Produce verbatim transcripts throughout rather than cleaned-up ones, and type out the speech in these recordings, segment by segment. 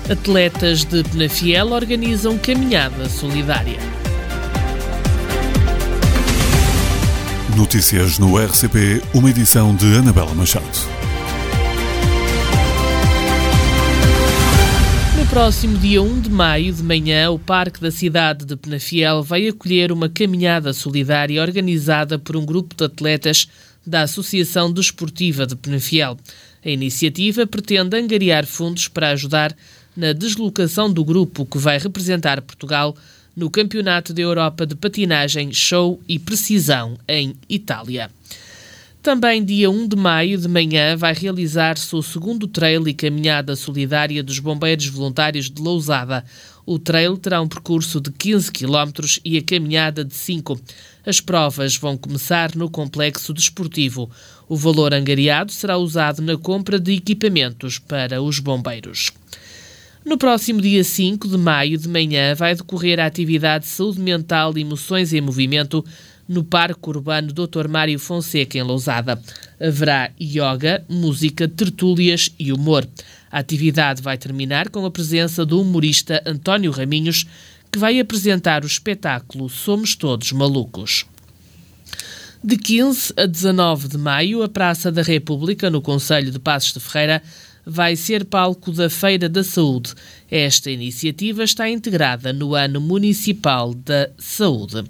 Atletas de Penafiel organizam caminhada solidária. Notícias no R C P, uma edição de Anabela Machado. No próximo dia um de maio, de manhã, o Parque da cidade de Penafiel vai acolher uma caminhada solidária organizada por um grupo de atletas da Associação Desportiva de Penafiel. A iniciativa pretende angariar fundos para ajudar na deslocação do grupo que vai representar Portugal no Campeonato da Europa de Patinagem, Show e Precisão em Itália. Também dia um de maio, de manhã, vai realizar-se o segundo trail e caminhada solidária dos Bombeiros Voluntários de Lousada. O trail terá um percurso de quinze quilómetros e a caminhada de cinco. As provas vão começar no complexo desportivo. O valor angariado será usado na compra de equipamentos para os bombeiros. No próximo dia cinco de maio, de manhã, vai decorrer a atividade Saúde Mental e Emoções em Movimento no Parque Urbano doutor Mário Fonseca, em Lousada. Haverá yoga, música, tertúlias e humor. A atividade vai terminar com a presença do humorista António Raminhos, que vai apresentar o espetáculo Somos Todos Malucos. De quinze a dezanove de maio, a Praça da República, no concelho de Passos de Ferreira, vai ser palco da Feira da Saúde. Esta iniciativa está integrada no Ano Municipal da Saúde.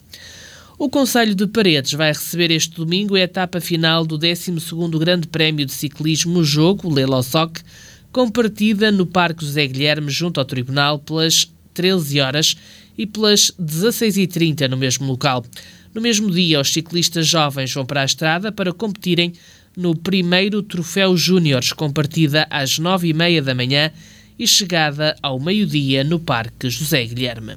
O concelho de Paredes vai receber este domingo a etapa final do décimo segundo Grande Prémio de Ciclismo Jogo, Lelosoc, com partida no Parque José Guilherme, junto ao Tribunal, pelas treze horas e pelas dezasseis e trinta no mesmo local. No mesmo dia, os ciclistas jovens vão para a estrada para competirem no primeiro Troféu Júniores, com partida às nove e meia da manhã e chegada ao meio-dia no Parque José Guilherme.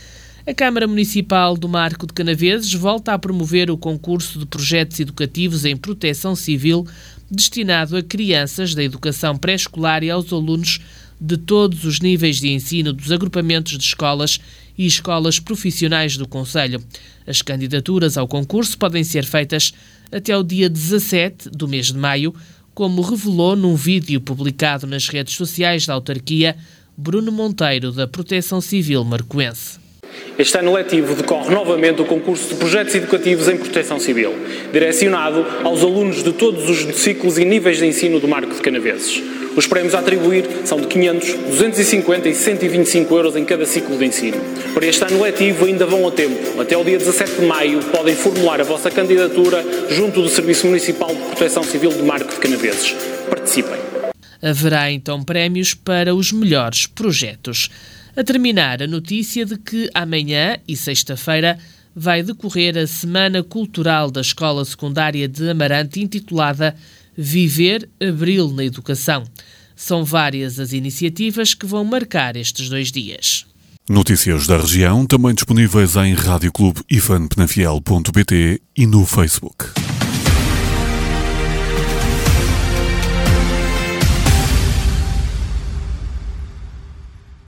A Câmara Municipal do Marco de Canaveses volta a promover o concurso de projetos educativos em proteção civil destinado a crianças da educação pré-escolar e aos alunos de todos os níveis de ensino dos agrupamentos de escolas e escolas profissionais do concelho. As candidaturas ao concurso podem ser feitas até ao dia dezassete do mês de maio, como revelou num vídeo publicado nas redes sociais da autarquia Bruno Monteiro, da Proteção Civil Marcoense. Este ano letivo decorre novamente o concurso de projetos educativos em proteção civil, direcionado aos alunos de todos os ciclos e níveis de ensino do Marco de Canaveses. Os prémios a atribuir são de quinhentos, duzentos e cinquenta e cento e vinte e cinco euros em cada ciclo de ensino. Para este ano letivo ainda vão a tempo. Até ao dia dezassete de maio podem formular a vossa candidatura junto do Serviço Municipal de Proteção Civil do Marco de Canaveses. Participem. Haverá então prémios para os melhores projetos. A terminar, a notícia de que amanhã e sexta-feira vai decorrer a Semana Cultural da Escola Secundária de Amarante, intitulada Viver Abril na Educação. São várias as iniciativas que vão marcar estes dois dias. Notícias da região, também disponíveis em rádio clube ifan penafiel ponto pt e no Facebook.